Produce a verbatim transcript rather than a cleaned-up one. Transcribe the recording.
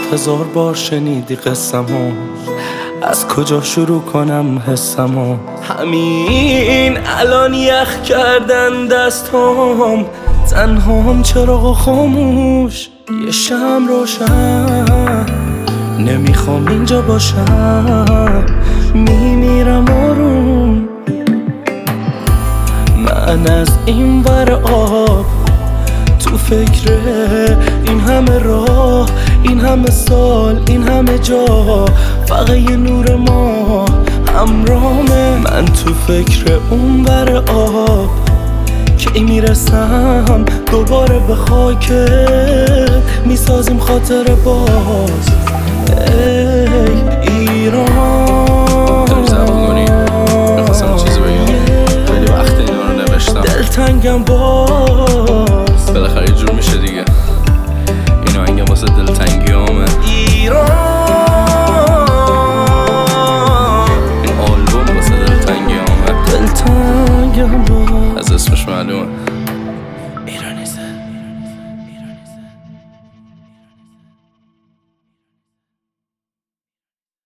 هزار بار شنیدی قصمو، از کجا شروع کنم حسمو؟ همین الان یخ کردن دستام، تنهام چراغ خاموش، یه شمع روشن، نمیخوام اینجا باشم، میمیرم آروم. من از این ور آب تو فکر این همه راه، این همه سال، این همه جا، فقط یه نور ما همراهمه. من تو فکر اون ور آب کی میرسم دوباره به خاکت، میسازیم خاطر باز. ای ایران داری زبان کنی؟ میخواستم چیزی بگم، خیلی وقت اینو رو نوشتم. دلتنگم با